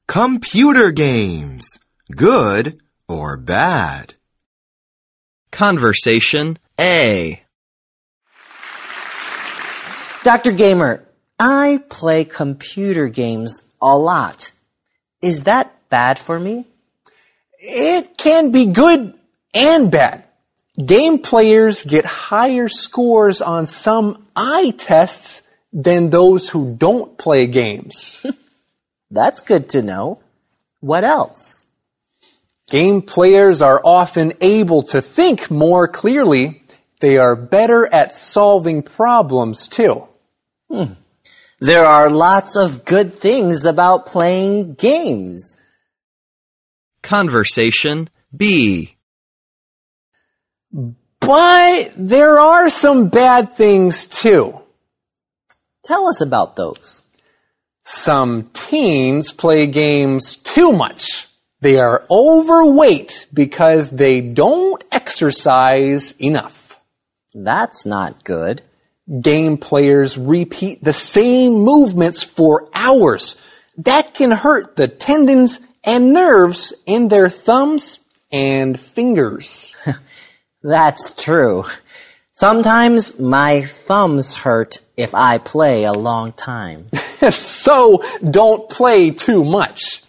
Computer games. Good or bad? Conversation A. Dr. Gamer, I play computer games a lot. Is that bad for me? It can be good and bad. Game players get higher scores on some eye tests than those who don't play games. That's good to know. What else? Game players are often able to think more clearly. They are better at solving problems, too. There are lots of good things about playing games. Conversation B. But there are some bad things, too. Tell us about those. Some teens play games too much. They are overweight because they don't exercise enough. That's not good. Game players repeat the same movements for hours. That can hurt the tendons and nerves in their thumbs and fingers. That's true. Sometimes my thumbs hurt if I play a long time. So don't play too much.